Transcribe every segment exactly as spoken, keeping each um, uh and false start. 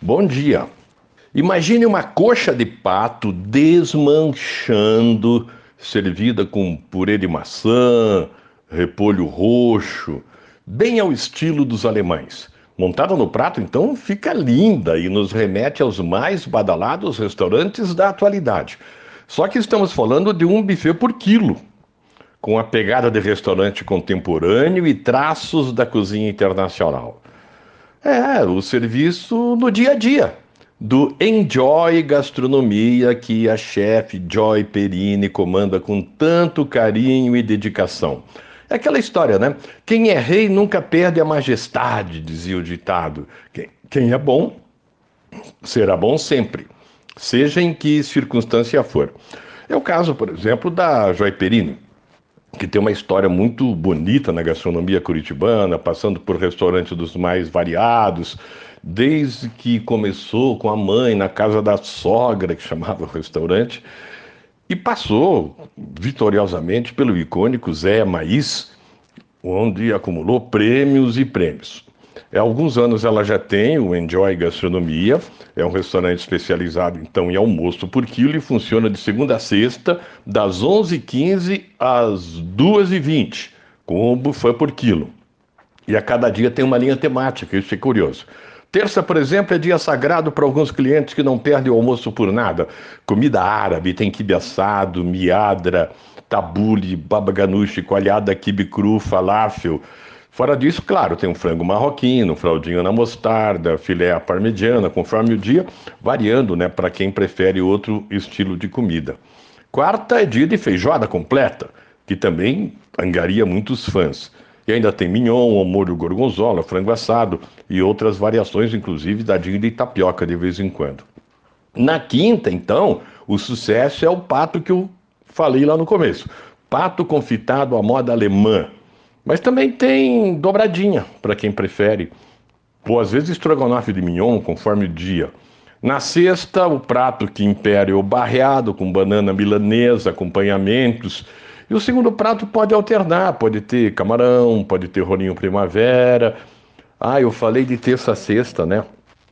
Bom dia. Imagine uma coxa de pato desmanchando, servida com purê de maçã, repolho roxo, bem ao estilo dos alemães. Montada no prato, então, fica linda e nos remete aos mais badalados restaurantes da atualidade. Só que estamos falando de um buffet por quilo, com a pegada de restaurante contemporâneo e traços da cozinha internacional. É, o serviço no dia a dia, do Enjoy Gastronomia que a chefe Joy Perini comanda com tanto carinho e dedicação. É aquela história, né? Quem é rei nunca perde a majestade, dizia o ditado. Quem, quem é bom, será bom sempre, seja em que circunstância for. É o caso, por exemplo, da Joy Perini, que tem uma história muito bonita na gastronomia curitibana, passando por restaurantes dos mais variados, desde que começou com a mãe na casa da sogra, que chamava o restaurante, e passou vitoriosamente pelo icônico Zé Maís, onde acumulou prêmios e prêmios. Há alguns anos ela já tem o Enjoy Gastronomia, é um restaurante especializado então em almoço por quilo e funciona de segunda a sexta, das onze e quinze às duas e vinte, com um buffet por quilo. E a cada dia tem uma linha temática, isso é curioso. Terça, por exemplo, é dia sagrado para alguns clientes que não perdem o almoço por nada. Comida árabe, tem quibe assado, miadra, tabule, baba ganoush, coalhada, quibe cru, falafel. Fora disso, claro, tem um frango marroquino, um fraldinho na mostarda, filé à parmegiana, conforme o dia, variando, né, para quem prefere outro estilo de comida. Quarta é dia de feijoada completa, que também angaria muitos fãs. E ainda tem mignon, ao molho gorgonzola, frango assado e outras variações, inclusive dadinho de tapioca de vez em quando. Na quinta, então, o sucesso é o pato que eu falei lá no começo. Pato confitado à moda alemã. Mas também tem dobradinha, para quem prefere. Ou às vezes estrogonofe de mignon, conforme o dia. Na sexta, o prato que impera é o barreado, com banana milanesa, acompanhamentos. E o segundo prato pode alternar, pode ter camarão, pode ter rolinho primavera. Ah, eu falei de terça a sexta, né?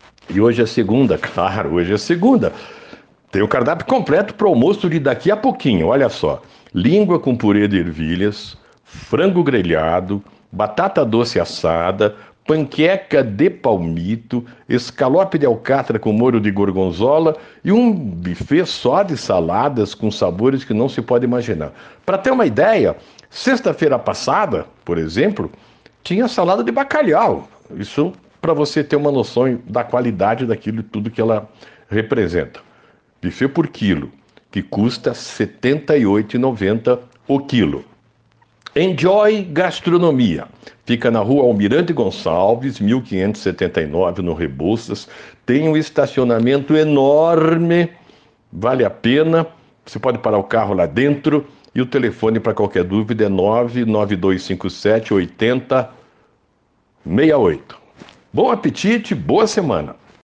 E hoje é segunda, claro, hoje é segunda. Tem o cardápio completo para o almoço de daqui a pouquinho, olha só. Língua com purê de ervilhas, frango grelhado, batata doce assada, panqueca de palmito, escalope de alcatra com molho de gorgonzola e um buffet só de saladas com sabores que não se pode imaginar. Para ter uma ideia, sexta-feira passada, por exemplo, tinha salada de bacalhau. Isso para você ter uma noção da qualidade daquilo tudo que ela representa. Buffet por quilo, que custa setenta e oito reais e noventa centavos o quilo. Enjoy Gastronomia. Fica na rua Almirante Gonçalves, mil quinhentos e setenta e nove, no Rebouças. Tem um estacionamento enorme, vale a pena. Você pode parar o carro lá dentro. E o telefone para qualquer dúvida é nove nove dois cinco sete oito zero seis oito. Bom apetite, boa semana.